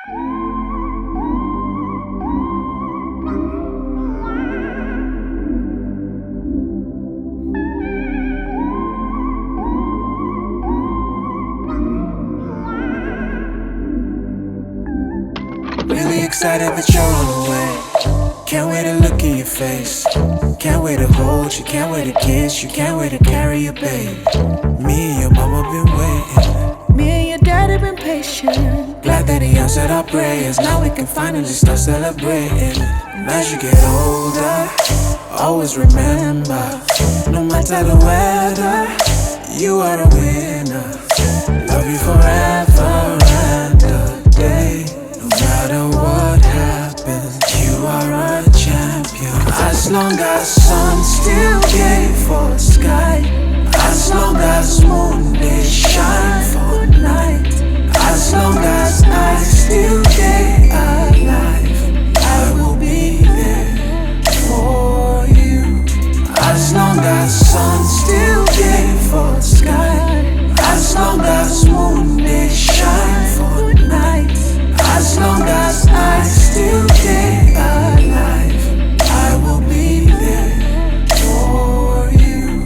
Really excited that you're on the way. Can't wait to look in your face. Can't wait to hold you, can't wait to kiss you, can't wait to carry your baby. Me and your mama been waiting. Me and your daddy been patient. Glad that he answered our prayers. Now we can finally start celebrating. And as you get older, always remember, no matter the weather, you are a winner. Love you forever and a day. No matter what happens, you are a champion. As long as sun still gave for sky, as long as moon they shine for night, as long as I still stay alive, I will be there for you. As long as sun still gave for sky, as long as moon they shine for night, as long as I still stay alive, I will be there for you.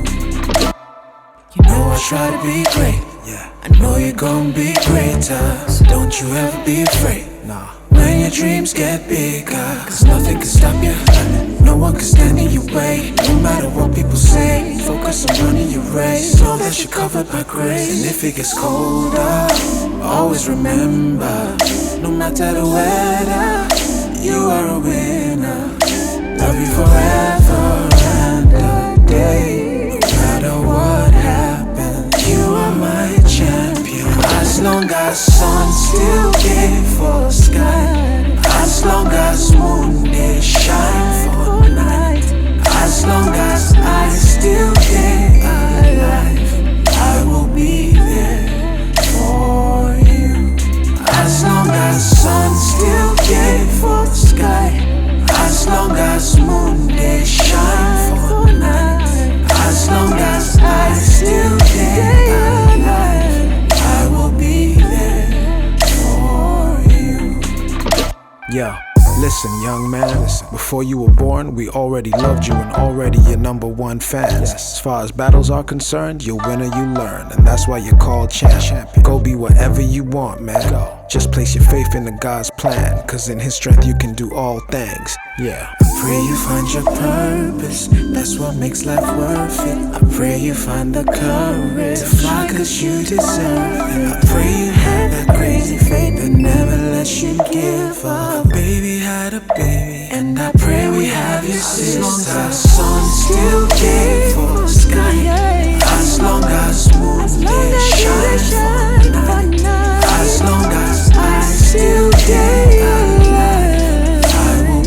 You know I try to be great, yeah. I know you're gonna be greater, so don't you ever be afraid. Nah. When your dreams get bigger, cause nothing can stop you. No one can stand in your way, no matter what people say. Focus on running your race, know that you're covered by grace. And if it gets colder, always remember, no matter the weather, you are a winner. Love you forever and a day. No matter what happens, you are my champion. As long as sun still gave for sky, as long as moon they shine for night, as long as I still stay alive, I will be there for you. As long as sun still gave for sky, as long as moon they shine for night, as long as I still stay alive, I will be there for you. Yeah, listen, young man, listen. Before you were born, we already loved you and already your #1 fans. As far as battles are concerned, you're winner, you learn, and that's why you're called champion. Go be whatever you want, man. Go. Just place your faith in the God's plan, cause in His strength you can do all things. Yeah. I pray you find your purpose, that's what makes life worth it. I pray you find the courage to fly cause you deserve it. I pray you have that crazy faith that never lets you give up. Baby had a baby, and I pray we have your sister. As long as sun still gave for sky, as long as moon they shine for night, as long as I still stay alive, I will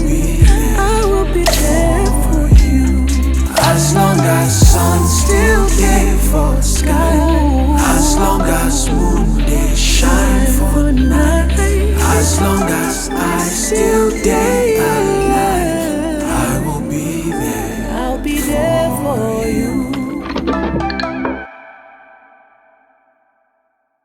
be there for you. As long as sun still gave for sky, as long as moon they shine for night, as long as I still stay alive,